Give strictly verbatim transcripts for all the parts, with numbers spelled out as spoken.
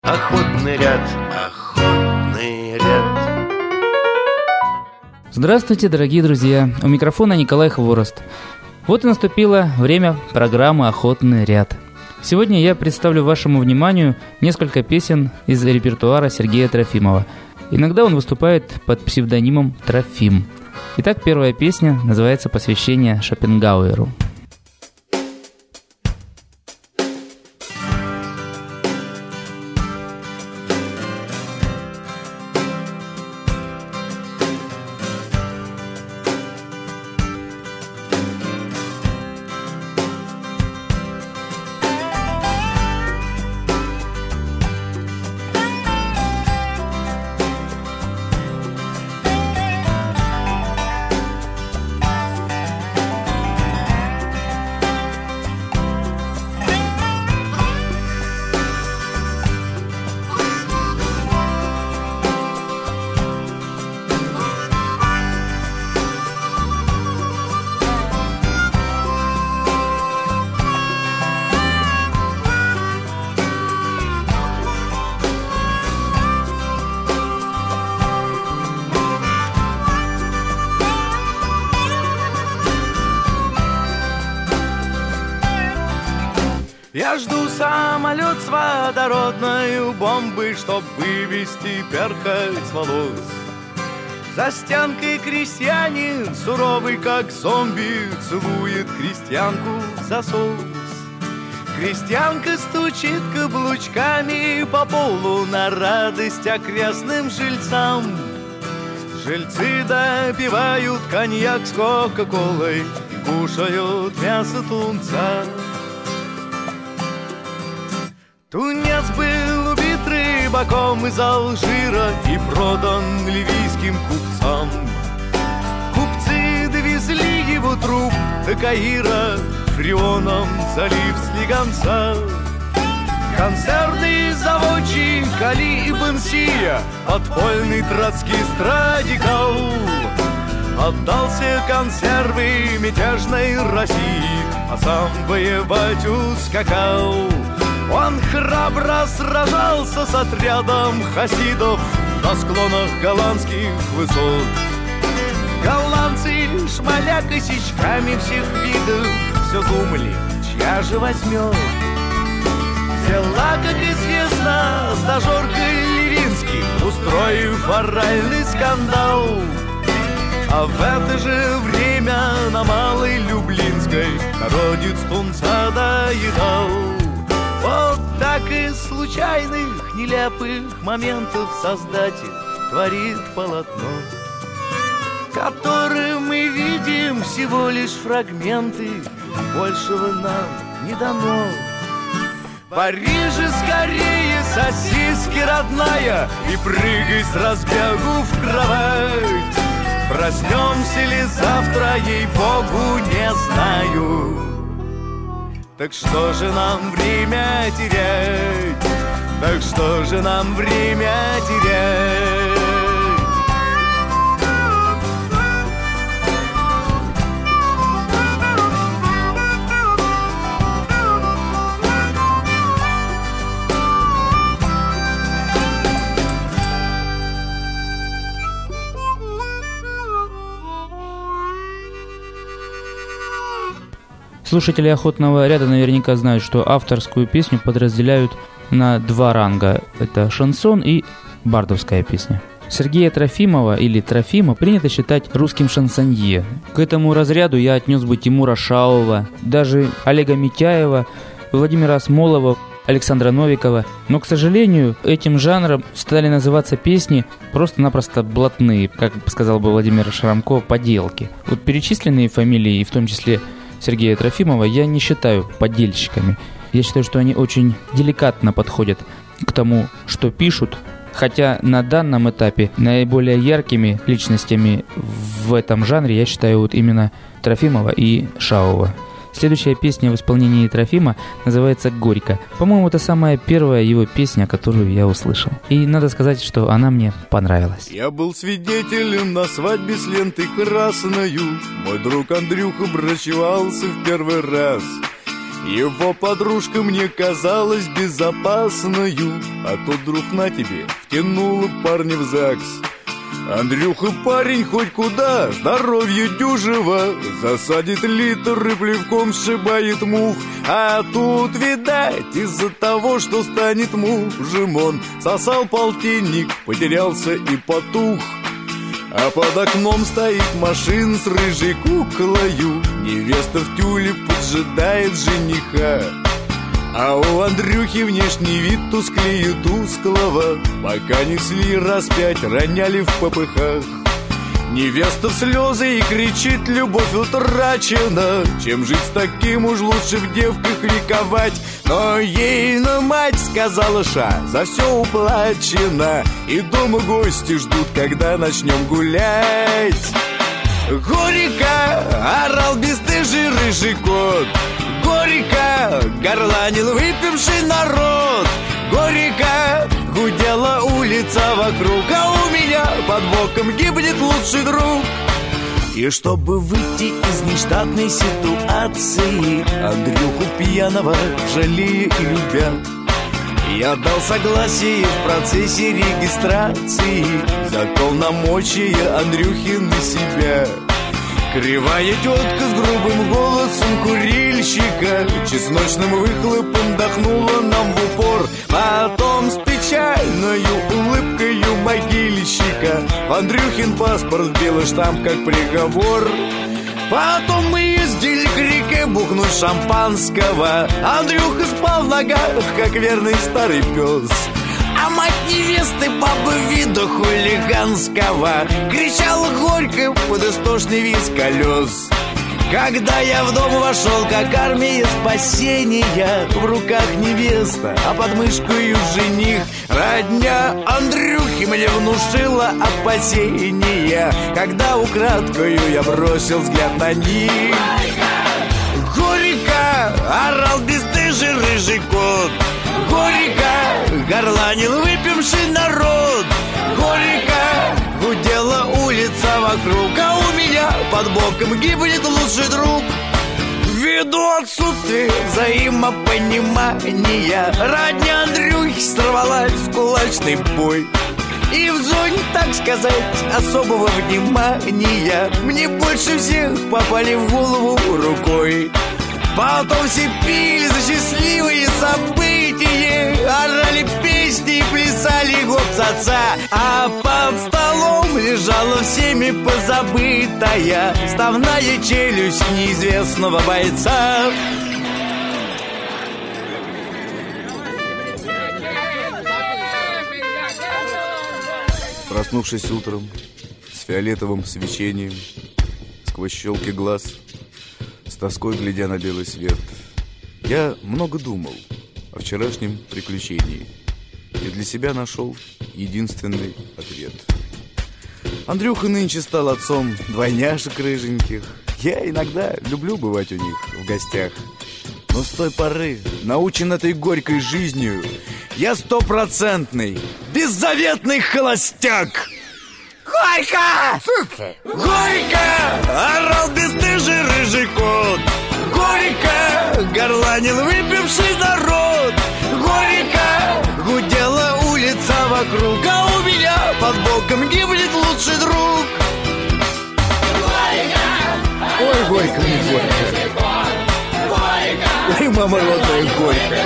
Охотный ряд, охотный ряд. Здравствуйте, дорогие друзья! У микрофона Николай Хворост. Вот и наступило время программы «Охотный ряд». Сегодня я представлю вашему вниманию несколько песен из репертуара Сергея Трофимова. Иногда он выступает под псевдонимом Трофим. Итак, первая песня называется «Посвящение Шопенгауэру». Я жду самолет с водородной бомбой, чтоб вывести перхоть с волос. За стенкой крестьянин, суровый как зомби, целует крестьянку в засос. Крестьянка стучит каблучками по полу на радость окрестным жильцам. Жильцы допивают коньяк с кока-колой и кушают мясо тунца. Тунец был убит рыбаком из Алжира и продан ливийским купцам. Купцы довезли его труп до Каира, фреоном залив слегонца. Концертный заводчик Али Ибн Сия, подпольный троцкист радикал, отдался консервы мятежной России, а сам воевать ускакал. Он храбро сражался с отрядом хасидов на склонах голландских высот. Голландцы, шмаля косячками всех видов, все думали, чья же возьмет. Взяла, как известно, стажерка Левинский, устроив оральный скандал. А в это же время на Малой Люблинской народец тунца доедал. Вот так из случайных, нелепых моментов Создатель творит полотно, которым мы видим всего лишь фрагменты, большего нам не дано. В Париже скорее сосиски, родная, и прыгай с разбегу в кровать. Проснемся ли завтра, ей-богу, не знаю. Так что же нам время терять? Так что же нам время терять? Слушатели «Охотного ряда» наверняка знают, что авторскую песню подразделяют на два ранга. Это шансон и бардовская песня. Сергея Трофимова или Трофима принято считать русским шансонье. К этому разряду я отнес бы Тимура Шаова, даже Олега Митяева, Владимира Смолова, Александра Новикова. Но, к сожалению, этим жанром стали называться песни просто-напросто блатные, как сказал бы Владимир Шрамко, поделки. Вот перечисленные фамилии, и в том числе Сергея Трофимова, я не считаю подельщиками. Я считаю, что они очень деликатно подходят к тому, что пишут, хотя на данном этапе наиболее яркими личностями в этом жанре я считаю вот именно Трофимова и Шаова. Следующая песня в исполнении Трофима называется «Горько». По-моему, это самая первая его песня, которую я услышал. И надо сказать, что она мне понравилась. Я был свидетелем на свадьбе с лентой красною. Мой друг Андрюха брачевался в первый раз. Его подружка мне казалась безопасною, а тот друг на тебе втянула парня в ЗАГС. Андрюха парень хоть куда, здоровье дюжево, засадит литр и плевком сшибает мух. А тут, видать, из-за того, что станет мужем, он сосал полтинник, потерялся и потух. А под окном стоит машина с рыжей куклою, невеста в тюле поджидает жениха. А у Андрюхи внешний вид тусклее тусклого, пока несли распять, роняли в попыхах. Невеста в слезы и кричит: любовь утрачена, чем жить с таким, уж лучше в девках вековать. Но ей на мать сказала: ша, за все уплачено, и дома гости ждут, когда начнем гулять. Горько орал бесстыжий рыжий кот, горько горланил выпивший народ, горько гудела улица вокруг, а у меня под боком гибнет лучший друг. И чтобы выйти из нештатной ситуации, Андрюху пьяного жалея и любя, я дал согласие в процессе регистрации за полномочия Андрюхи на себя. Кривая тетка с грубым голосом курильщика чесночным выхлопом дохнула нам в упор. Потом с печальною улыбкою могильщика в Андрюхин паспорт белый штамп как приговор. Потом мы ездили к реке бухнуть шампанского, Андрюха спал в ногах, как верный старый пес. А мать невесты, бабы вида хулиганского, кричала горько под истошный визг колес. Когда я в дом вошел, как армия спасения, в руках невеста, а под мышкою жених, родня Андрюхи мне внушила опасения, когда украдкою я бросил взгляд на них. Горько орал бесстыжий рыжий кот, горько горланил выпивший народ, горько гудела улица вокруг, а у меня под боком гибнет лучший друг. Ввиду отсутствия взаимопонимания, родня Андрюхи сорвалась в кулачный бой. И в зоне, так сказать, особого внимания мне больше всех попали в голову рукой. Потом все пили за счастливые события, орали песни и плясали гоп-ца-ца. А под столом лежала всеми позабытая вставная челюсть неизвестного бойца. Проснувшись утром с фиолетовым свечением сквозь щелки глаз, с тоской глядя на белый свет, я много думал о вчерашнем приключении и для себя нашел единственный ответ. Андрюха нынче стал отцом двойняшек рыженьких. Я иногда люблю бывать у них в гостях, но с той поры, научен этой горькой жизнью, я стопроцентный, беззаветный холостяк. Горько! Горько! Орал бесстыжий рыжий кот, горько горланил выпивший народ, горько гудела улица вокруг, а у меня под боком гибнет лучший друг. Ой, горько мне горько, ой, мама родная, горько.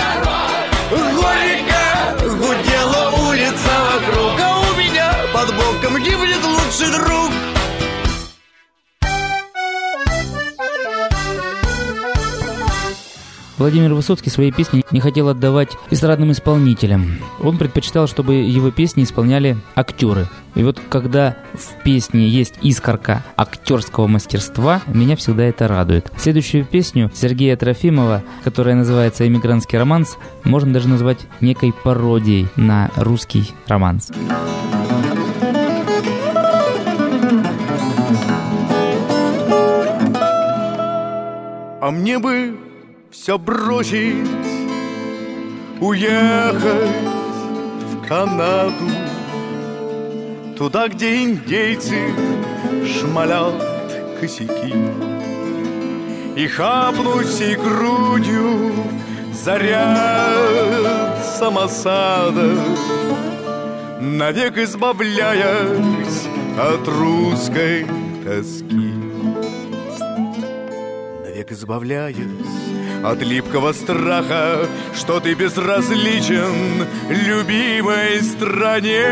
Горько гудела улица вокруг, а у меня под боком гибнет лучший друг. Владимир Высоцкий свои песни не хотел отдавать эстрадным исполнителям. Он предпочитал, чтобы его песни исполняли актеры. И вот когда в песне есть искорка актерского мастерства, меня всегда это радует. Следующую песню Сергея Трофимова, которая называется «Эмигрантский романс», можно даже назвать некой пародией на русский романс. А мне бы все бросить, уехать в Канаду, туда, где индейцы шмалят косяки. и хапнуть всей грудью заряд самосада, навек избавляясь от русской тоски, навек избавляясь от липкого страха, что ты безразличен любимой стране.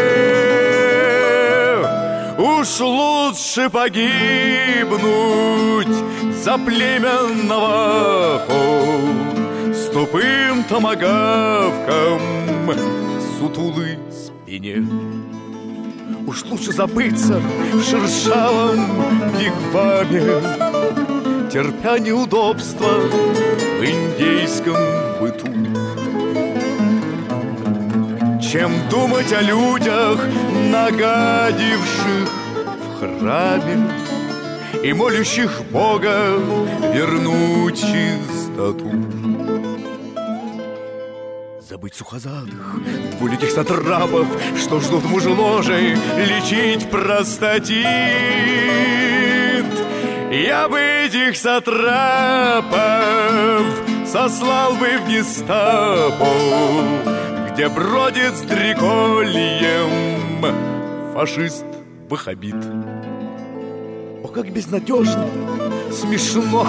Уж лучше погибнуть за племя Навахо с тупым томагавком в сутулой спине. Уж лучше забыться в шершавом вигваме, терпя неудобства в индейском быту, чем думать о людях, нагадивших в храме и молящих Бога вернуть чистоту. Забыть сухозадых, двуликих сатрапов, что ждут мужеложей лечить простатит. Я бы этих сатрапов сослал бы в гестапо, где бродит с дрекольем фашист-ваххабит. О, как безнадежно, смешно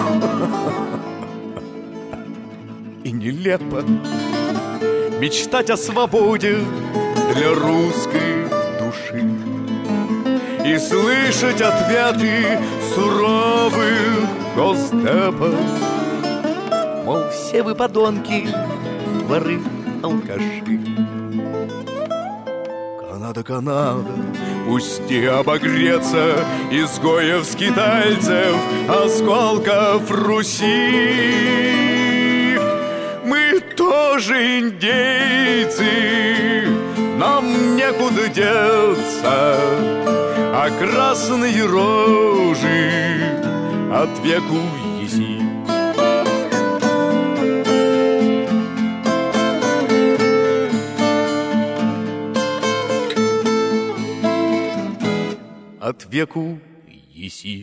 и нелепо мечтать о свободе для русской души и слышать ответы суровых госдепов, мол, все вы подонки, воры, алкаши. Канада, Канада, пусти обогреться изгоев скитальцев, осколков Руси. Мы тоже индейцы, нам некуда деться, а красные рожи от веку еси. От веку еси.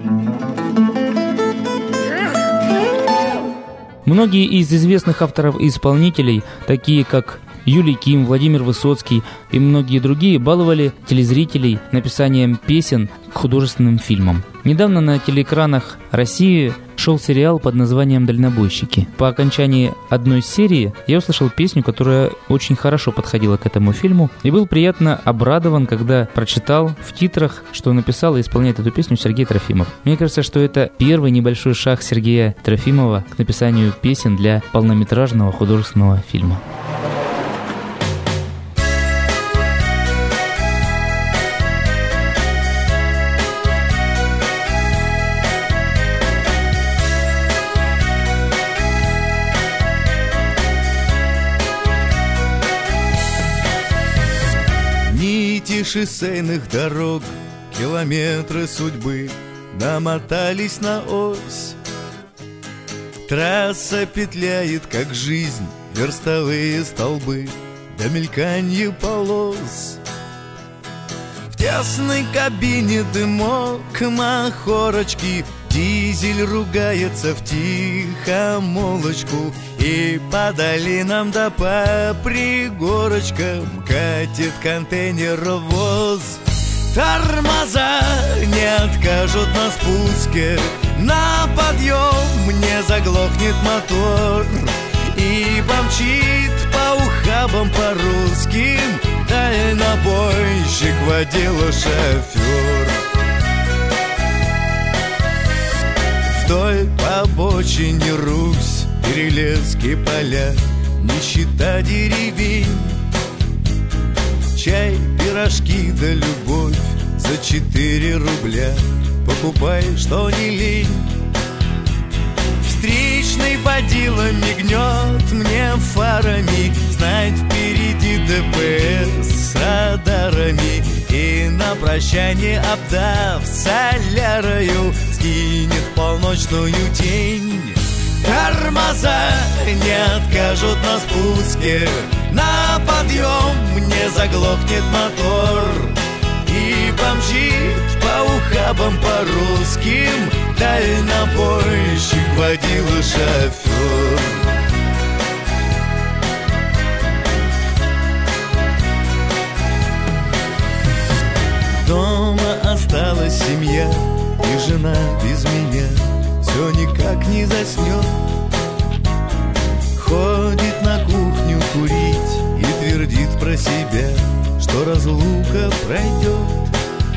Многие из известных авторов и исполнителей, такие как Юлий Ким, Владимир Высоцкий и многие другие, баловали телезрителей написанием песен к художественным фильмам. Недавно на телеэкранах России шел сериал под названием «Дальнобойщики». По окончании одной серии я услышал песню, которая очень хорошо подходила к этому фильму, и был приятно обрадован, когда прочитал в титрах, что написал и исполняет эту песню Сергей Трофимов. Мне кажется, что это первый небольшой шаг Сергея Трофимова к написанию песен для полнометражного художественного фильма. Шоссейных дорог, километры судьбы намотались на ось. Трасса петляет, как жизнь, верстовые столбы до мельканья полос. В тесной кабине дымок махорочки, дизель ругается в тихомолочку, и по долинам да по пригорочкам катит контейнеровоз. Тормоза не откажут на спуске, на подъем не заглохнет мотор, и помчит по ухабам по-русским дальнобойщик, водила, шофер. Вдоль по обочине Русь, перелески, поля, нищета деревень, чай, пирожки да любовь за четыре рубля. Покупай, что не лень. Встречный водила мигнет мне фарами, знать впереди ДПС с радарами, и на прощание, обдав солярою, скинет полночную тень. Тормоза не откажут на спуске, на подъем не заглохнет мотор, и помчит по ухабам ухабам по русским, дальнобойщик, водила, шофер. Дома осталась семья, и жена без меня все никак не заснет. Ходит на кухню курить и твердит про себя, что разлука пройдет.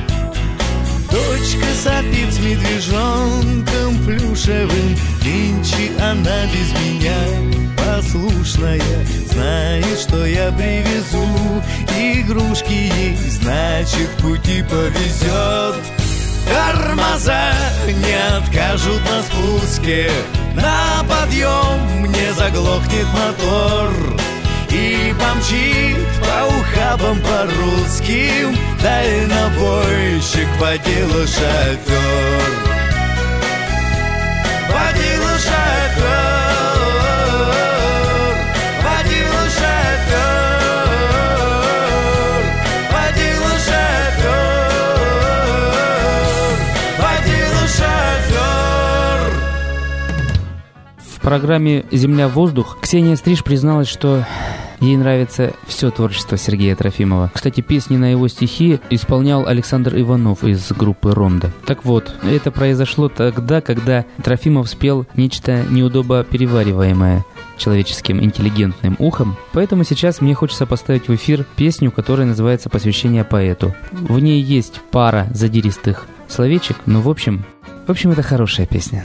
Дочка сопит с медвежонком плюшевым, нынче она без меня послушная, знает, что я привезу игрушки ей, значит, в пути повезет. Тормоза не откажут на спуске, на подъем не заглохнет мотор, и помчит по ухабам по русским, дальнобойщик, водила, шофер. Водила, шофер, водила, шофер, водила, шофер, водила, шофер. В программе «Земля-воздух» Ксения Стриж призналась, что ей нравится все творчество Сергея Трофимова. Кстати, песни на его стихи исполнял Александр Иванов из группы «Ронда». Так вот, это произошло тогда, когда Трофимов спел нечто неудобоперевариваемое человеческим интеллигентным ухом. Поэтому сейчас мне хочется поставить в эфир песню, которая называется «Посвящение поэту». В ней есть пара задиристых словечек, но в общем, в общем, это хорошая песня.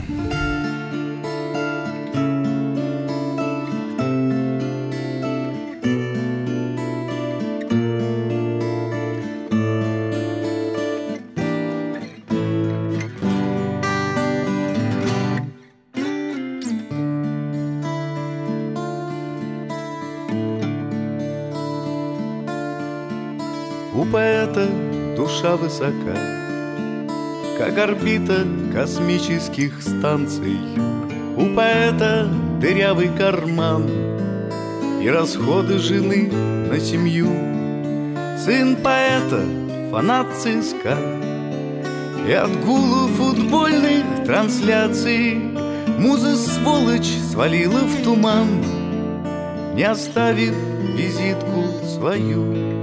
У поэта душа высока, как орбита космических станций. У поэта дырявый карман и расходы жены на семью. Сын поэта фанат ЦСКА, и от гула футбольных трансляций муза сволочь свалила в туман, не оставив визитку свою.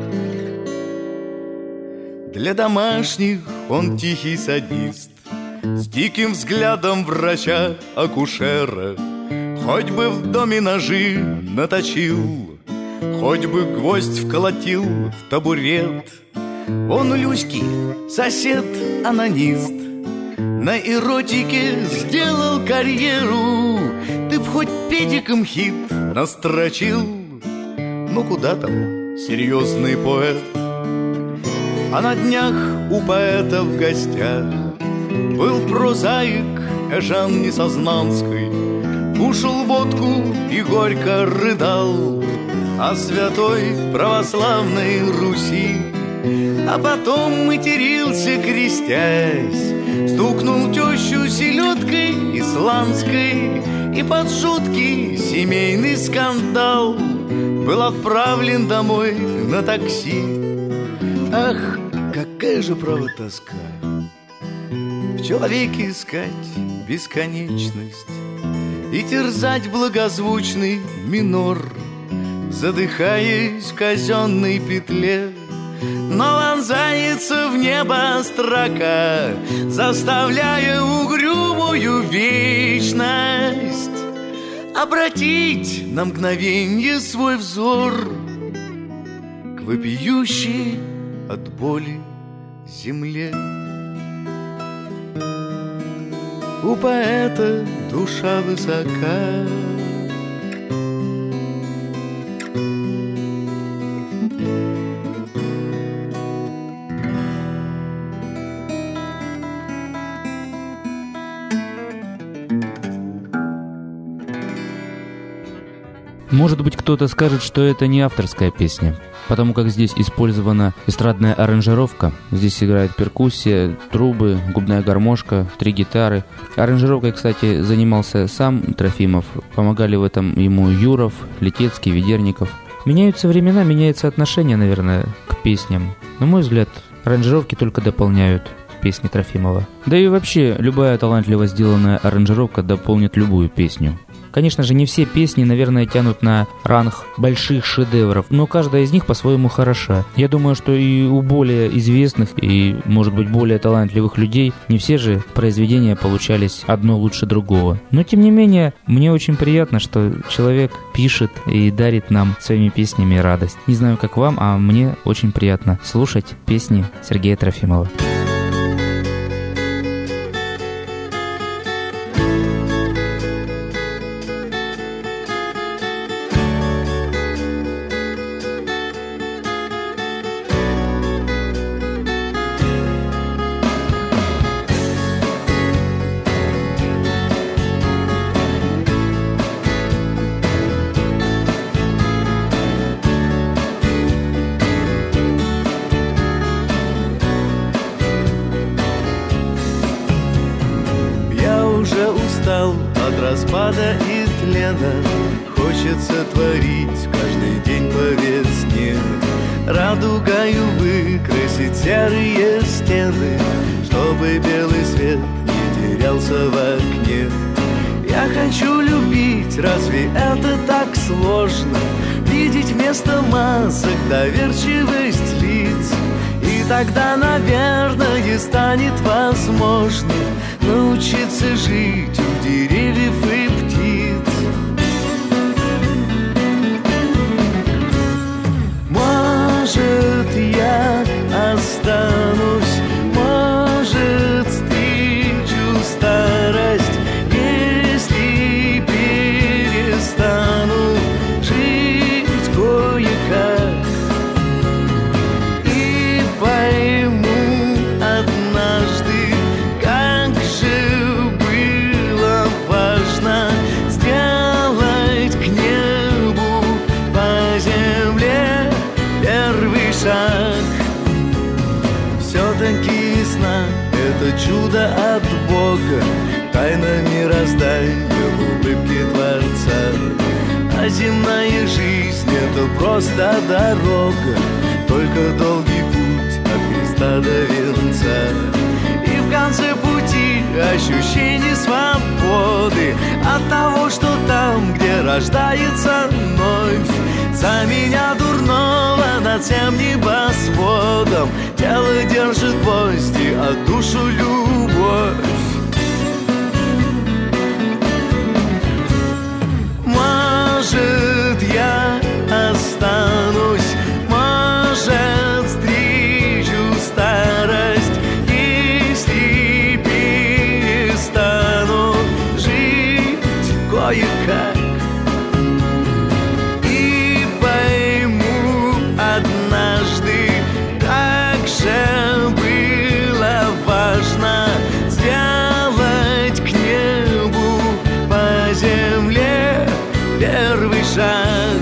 Для домашних он тихий садист, с диким взглядом врача-акушера. Хоть бы в доме ножи наточил, хоть бы гвоздь вколотил в табурет. Он у Люськи сосед-анонист, на эротике сделал карьеру. Ты б хоть педиком хит настрочил, ну куда там, серьезный поэт. А на днях у поэта в гостях был прозаик Эжен Несознанский. Кушал водку и горько рыдал о святой православной Руси. А потом матерился, крестясь, стукнул тещу селедкой исландской, и под жуткий семейный скандал был отправлен домой на такси. Ах, какая же, право, тоска в человеке искать бесконечность и терзать благозвучный минор, задыхаясь в казенной петле. Но вонзается в небо строка, заставляя угрюмую вечность обратить на мгновенье свой взор к вопиющей от боли земле. У поэта душа высока, Может быть, кто-то скажет, что это не авторская песня, потому как здесь использована эстрадная аранжировка. Здесь играет перкуссия, трубы, губная гармошка, три гитары. Аранжировкой, кстати, занимался сам Трофимов. Помогали в этом ему Юров, Летецкий, Ведерников. Меняются времена, меняется отношение, наверное, к песням. На мой взгляд, аранжировки только дополняют песни Трофимова. Да и вообще, любая талантливо сделанная аранжировка дополнит любую песню. Конечно же, не все песни, наверное, тянут на ранг больших шедевров, но каждая из них по-своему хороша. Я думаю, что и у более известных и, может быть, более талантливых людей не все же произведения получались одно лучше другого. Но, тем не менее, мне очень приятно, что человек пишет и дарит нам своими песнями радость. Не знаю, как вам, а мне очень приятно слушать песни Сергея Трофимова. От распада и тлена хочется творить каждый день по весне, радугою выкрасить серые стены, чтобы белый свет не терялся в окне. Я хочу любить, разве это так сложно? Видеть вместо масок доверчивость лиц. И тогда, наверное, станет возможно научиться жить у деревьев и птиц. Может, я останусь, может, встречу старость, если перестану жить кое-как. И пойму однажды, как же было важно сделать к небу по земле первый шаг. Все-таки весна — это чудо от Бога, тайна мироздания в улыбке Творца. А земная жизнь — это просто дорога, только долгий путь от креста до венца. И в конце пути ощущение свободы от того, что там, где рождается вновь, за меня дурного над всем небосводом тело держит гвозди, а душу любовь. Может, я останусь, может, встречу старость, если перестану жить кое-как. И пойму однажды, как же было важно сделать к небу по земле первый шаг.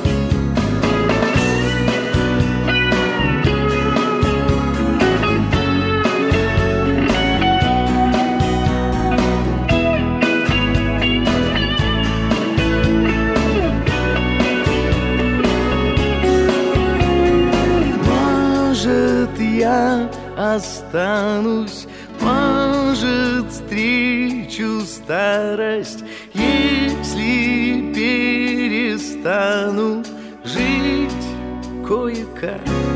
Может, я останусь, может, встречу старость, если перестану жить кое-как.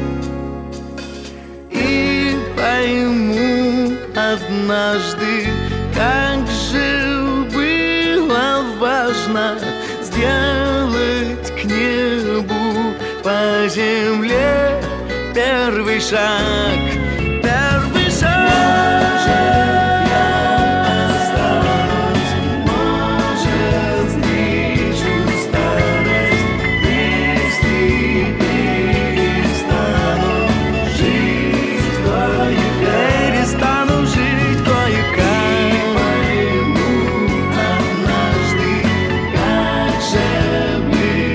И пойму однажды, как же было важно сделать к небу по земле первый шаг. Первый шаг.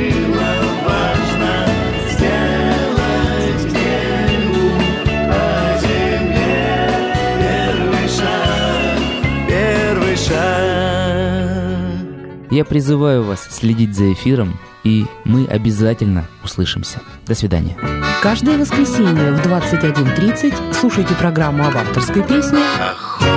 По Я призываю вас следить за эфиром, и мы обязательно услышимся. До свидания. Каждое воскресенье в двадцать один тридцать слушайте программу об авторской песне Охотный